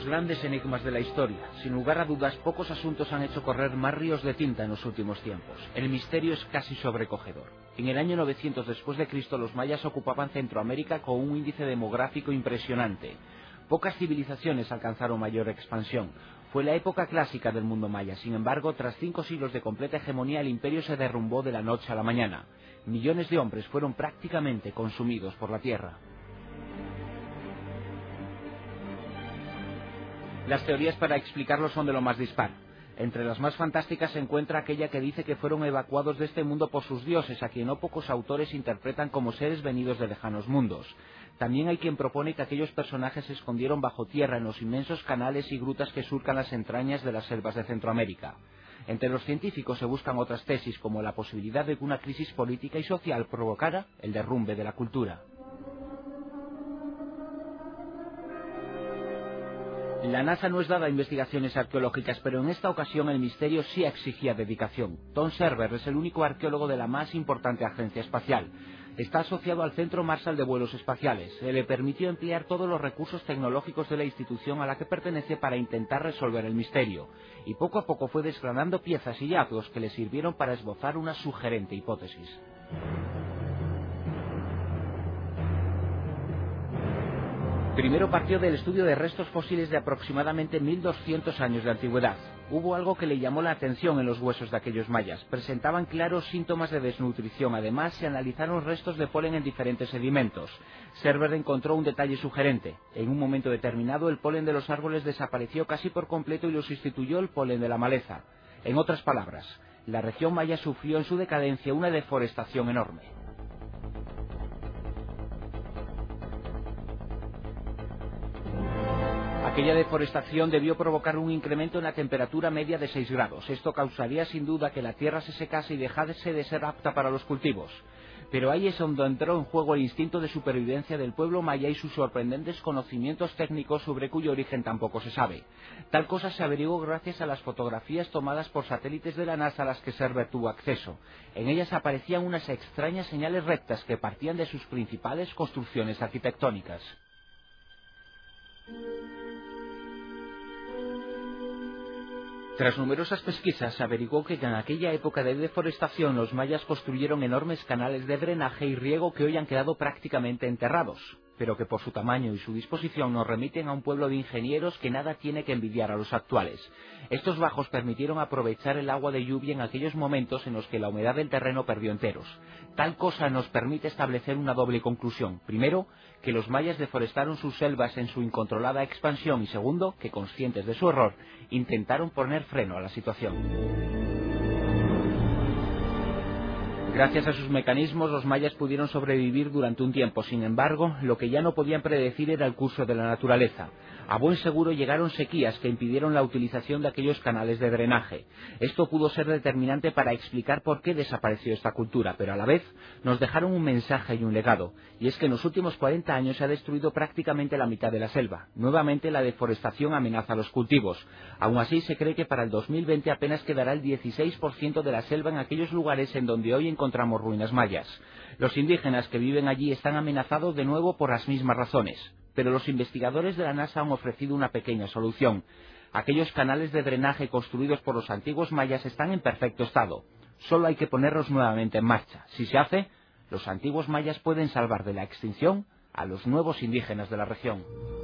grandes enigmas de la historia. Sin lugar a dudas, pocos asuntos han hecho correr más ríos de tinta en los últimos tiempos. El misterio es casi sobrecogedor. En el año 900 después de Cristo, los mayas ocupaban Centroamérica con un índice demográfico impresionante. Pocas civilizaciones alcanzaron mayor expansión. Fue la época clásica del mundo maya. Sin embargo, tras 5 siglos de completa hegemonía, el imperio se derrumbó de la noche a la mañana. Millones de hombres fueron prácticamente consumidos por la tierra. Las teorías para explicarlo son de lo más dispar. Entre las más fantásticas se encuentra aquella que dice que fueron evacuados de este mundo por sus dioses, a quien no pocos autores interpretan como seres venidos de lejanos mundos. También hay quien propone que aquellos personajes se escondieron bajo tierra en los inmensos canales y grutas que surcan las entrañas de las selvas de Centroamérica. Entre los científicos se buscan otras tesis, como la posibilidad de que una crisis política y social provocara el derrumbe de la cultura. La NASA no es dada a investigaciones arqueológicas, pero en esta ocasión el misterio sí exigía dedicación. Tom Server es el único arqueólogo de la más importante agencia espacial. Está asociado al Centro Marshall de Vuelos Espaciales. Se le permitió emplear todos los recursos tecnológicos de la institución a la que pertenece para intentar resolver el misterio. Y poco a poco fue desgranando piezas y hallazgos que le sirvieron para esbozar una sugerente hipótesis. Primero partió del estudio de restos fósiles de aproximadamente 1200 años de antigüedad. Hubo algo que le llamó la atención en los huesos de aquellos mayas. Presentaban claros síntomas de desnutrición. Además, se analizaron restos de polen en diferentes sedimentos. Server encontró un detalle sugerente. En un momento determinado, el polen de los árboles desapareció casi por completo y lo sustituyó el polen de la maleza. En otras palabras, la región maya sufrió en su decadencia una deforestación enorme. Aquella deforestación debió provocar un incremento en la temperatura media de 6 grados. Esto causaría sin duda que la tierra se secase y dejase de ser apta para los cultivos. Pero ahí es donde entró en juego el instinto de supervivencia del pueblo maya y sus sorprendentes conocimientos técnicos sobre cuyo origen tampoco se sabe. Tal cosa se averiguó gracias a las fotografías tomadas por satélites de la NASA a las que Server tuvo acceso. En ellas aparecían unas extrañas señales rectas que partían de sus principales construcciones arquitectónicas. Tras numerosas pesquisas se averiguó que en aquella época de deforestación los mayas construyeron enormes canales de drenaje y riego que hoy han quedado prácticamente enterrados, pero que por su tamaño y su disposición nos remiten a un pueblo de ingenieros que nada tiene que envidiar a los actuales. Estos bajos permitieron aprovechar el agua de lluvia en aquellos momentos en los que la humedad del terreno perdió enteros. Tal cosa nos permite establecer una doble conclusión. Primero, que los mayas deforestaron sus selvas en su incontrolada expansión y segundo, que conscientes de su error, intentaron poner freno a la situación. Gracias a sus mecanismos, los mayas pudieron sobrevivir durante un tiempo. Sin embargo, lo que ya no podían predecir era el curso de la naturaleza. A buen seguro llegaron sequías que impidieron la utilización de aquellos canales de drenaje. Esto pudo ser determinante para explicar por qué desapareció esta cultura, pero a la vez nos dejaron un mensaje y un legado. Y es que en los últimos 40 años se ha destruido prácticamente la mitad de la selva. Nuevamente la deforestación amenaza los cultivos. Aún así se cree que para el 2020 apenas quedará el 16% de la selva en aquellos lugares en donde hoy encontramos ruinas mayas. Los indígenas que viven allí están amenazados de nuevo por las mismas razones. Pero los investigadores de la NASA han ofrecido una pequeña solución. Aquellos canales de drenaje construidos por los antiguos mayas están en perfecto estado. Solo hay que ponerlos nuevamente en marcha. Si se hace, los antiguos mayas pueden salvar de la extinción a los nuevos indígenas de la región.